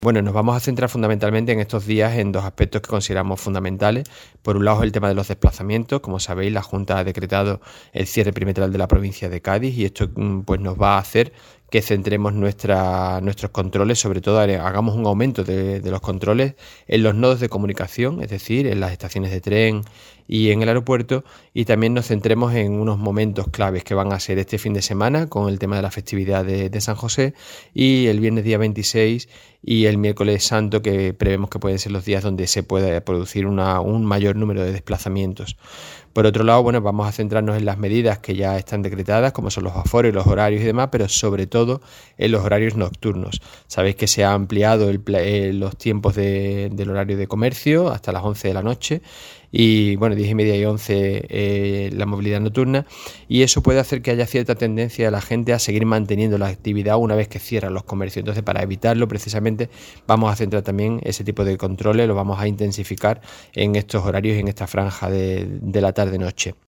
Bueno, nos vamos a centrar fundamentalmente en estos días en dos aspectos que consideramos fundamentales. Por un lado, el tema de los desplazamientos. Como sabéis, la Junta ha decretado el cierre perimetral de la provincia de Cádiz y esto pues nos va a hacer que centremos nuestros controles, sobre todo hagamos un aumento de los controles en los nodos de comunicación, es decir, en las estaciones de tren y en el aeropuerto, y también nos centremos en unos momentos claves que van a ser este fin de semana con el tema de la festividad de San José y el viernes día 26 y el miércoles santo, que prevemos que pueden ser los días donde se puede producir un mayor número de desplazamientos. Por otro lado, bueno, vamos a centrarnos en las medidas que ya están decretadas, como son los aforos, los horarios y demás, pero sobre todo en los horarios nocturnos. Sabéis que se ha ampliado los tiempos del horario de comercio hasta las 11 de la noche y, bueno, 10:30 y 11 la movilidad nocturna, y eso puede hacer que haya cierta tendencia de la gente a seguir manteniendo la actividad una vez que cierran los comercios. Entonces, para evitarlo, precisamente, vamos a centrar también ese tipo de controles, lo vamos a intensificar en estos horarios y en esta franja de la tarde-noche.